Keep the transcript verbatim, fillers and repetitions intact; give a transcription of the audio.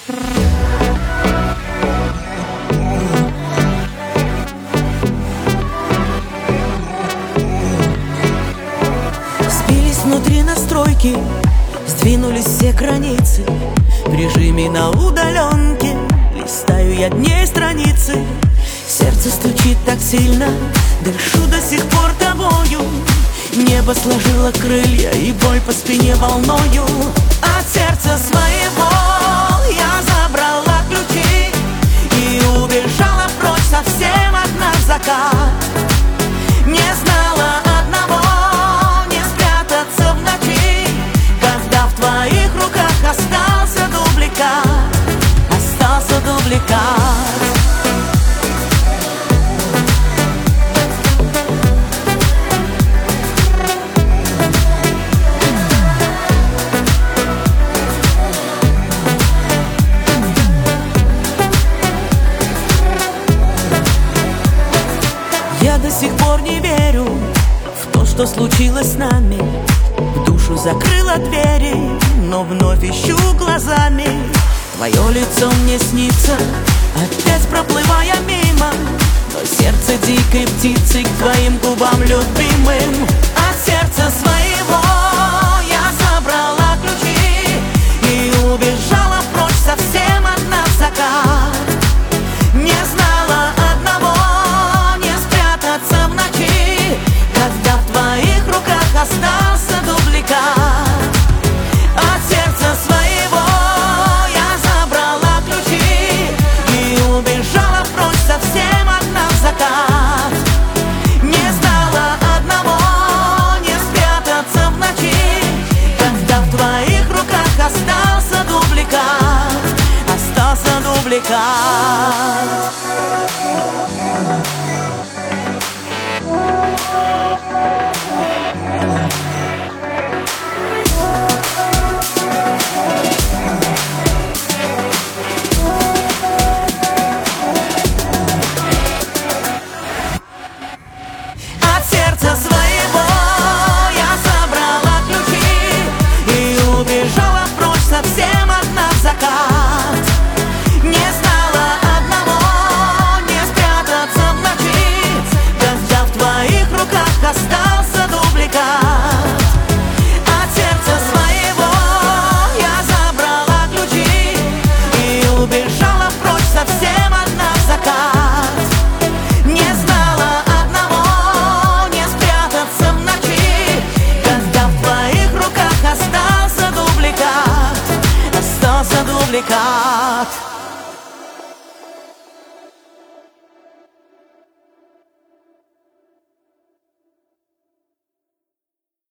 Сбились внутри настройки, сдвинулись все границы. В режиме на удаленке листаю я дней страницы. Сердце стучит так сильно, дышу до сих пор тобою. Небо сложило крылья, и боль по спине волною. От сердца своего я забрала ключи и убежала прочь совсем одна в закат. Не знала одного, не спрятаться в ночи, когда в твоих руках остался дубликат. Остался дубликат. Я до сих пор не верю в то, что случилось с нами. В душу закрыла двери, но вновь ищу глазами. Твое лицо мне снится, опять проплывая мимо. Но сердце дикой птицей к твоим губам любимым. От сердца своего я забрала ключи и убежала прочь совсем одна в закат. Не знала одного, в ночи, когда в твоих руках остался дубликат. От сердца своего я забрала ключи и убежала прочь совсем одна в закат. Не знала одного, не спрятаться в ночи, когда в твоих руках остался дубликат. Остался дубликат. От сердца своего я забрала ключи и убежала прочь совсем одна в закат. Не знала одного, не спрятаться в ночи, когда в твоих руках остался дубликат. От сердца своего я забрала ключи и убежала прочь совсем одна в закат. Не знала одного, не спрятаться в ночи, когда в твоих руках остался дубликат. Остался дубликат.